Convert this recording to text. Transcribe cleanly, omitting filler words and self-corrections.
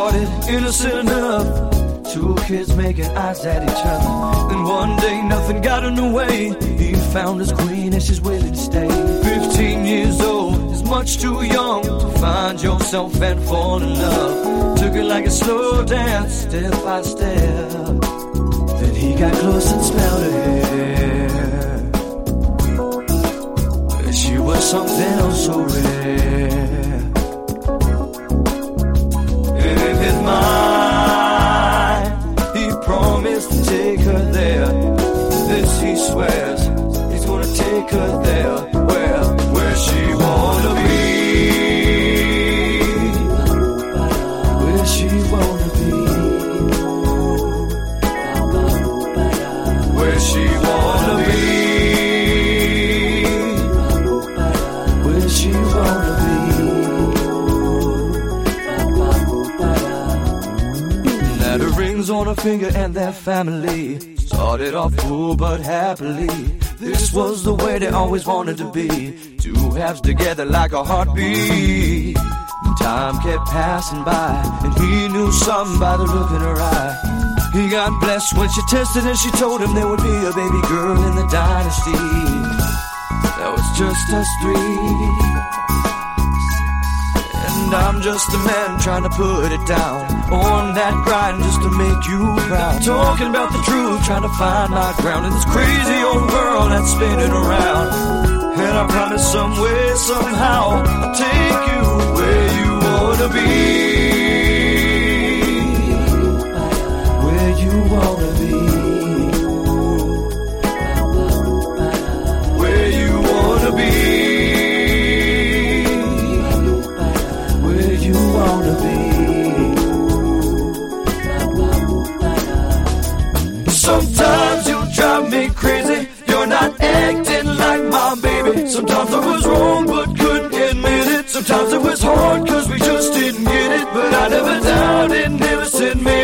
started innocent enough. Two kids making eyes at each other. Then one day nothing got in the way. He found his queen and she's willing to stay. 15 years old is much too young to find yourself and fall in love. Took it like a slow dance, step by step. Then he got close and smelled her hair. She was something oh so rare. And in his mind he promised to take her there. This he swears, he's gonna take her there. Where she wanna be. Where she wanna be. Where she wanna be. Where she wanna be. Now the rings on her finger and their family started off cool but happily. This was the way they always wanted to be. Two halves together like a heartbeat. Time kept passing by and he knew something by the look in her eye. He got blessed when she tested and she told him there would be a baby girl in the dynasty. That was just us three. And I'm just a man trying to put it down. On that grind just to make you proud. Talking about the truth, trying to find my ground in this crazy old world that's spinning around. And I promise some way, somehow, I'll take you where you wanna be. Where you wanna be. Where you wanna be. Where you wanna be. Sometimes you drive me crazy. You're not acting like my baby. Sometimes I was wrong but couldn't admit it. Sometimes it was hard cause we just didn't get it. But I never doubted, never said maybe.